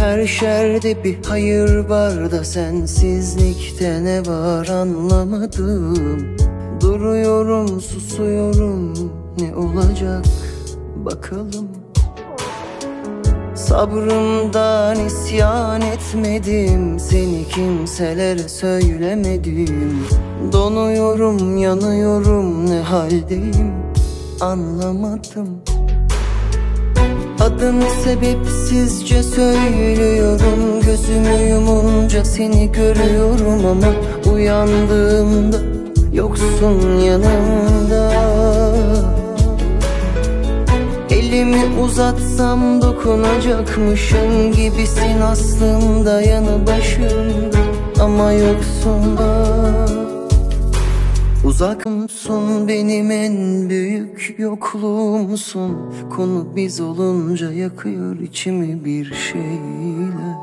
her şerde bir hayır var da sensizlikte ne var anlamadım. Duruyorum, susuyorum, ne olacak bakalım. Sabrımdan isyan etmedim, seni kimselere söylemedim. Donuyorum, yanıyorum, ne haldeyim anlamadım. Adını sebepsizce söylüyorum, gözümü yumunca seni görüyorum ama uyandığımda yoksun yanımda. Elimi uzatsam dokunacakmışım gibisin aslında yanı başımda ama yoksun da. Uzakımsın, benim en büyük yokluğumsun. Konu biz olunca yakıyor içimi bir şeyler.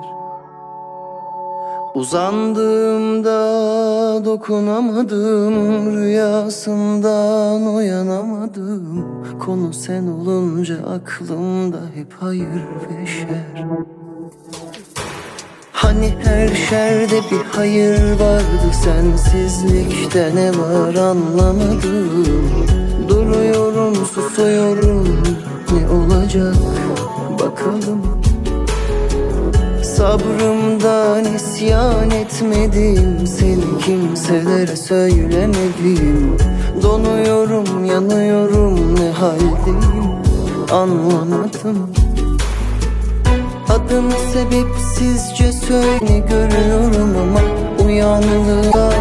Uzandığımda dokunamadım, rüyasından uyanamadım. Konu sen olunca aklımda hep hayır ve şer. Hani her şerde bir hayır vardı, sensizlikte ne var anlamadım. Duruyorum, susuyorum, ne olacak bakalım. Sabrımdan isyan etmedim, seni kimselere söylemedim. Donuyorum, yanıyorum, ne haldeyim anlamadım. Adını sebepsizce söyle görüyorum ama uyandığımda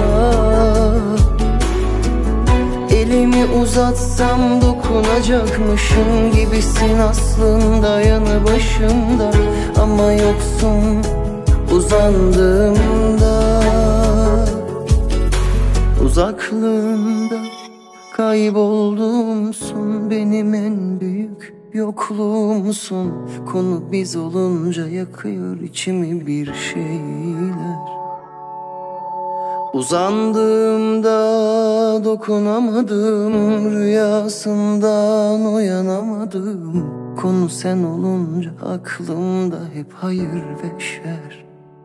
elimi uzatsam dokunacakmışım gibisin aslında yanı başımda ama yoksun uzandığımda. Uzaklığında kaybolduğumsun, benim en büyük yokluğumsun. Konu biz olunca yakıyor içimi bir şeyler. Uzandığımda dokunamadım, rüyasından uyanamadım. Konu sen olunca aklımda hep hayır ve şer.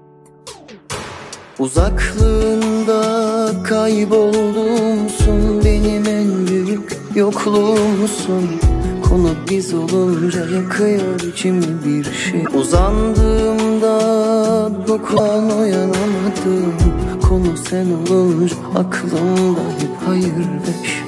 Uzaklığında kaybolduğumsun, benim en büyük yokluğumsun. Konu biz olunca yakıyor içimi bir şey. Uzandığımda dokunan uyanamadım. Konu sen olunca aklımda hep hayır ve şer.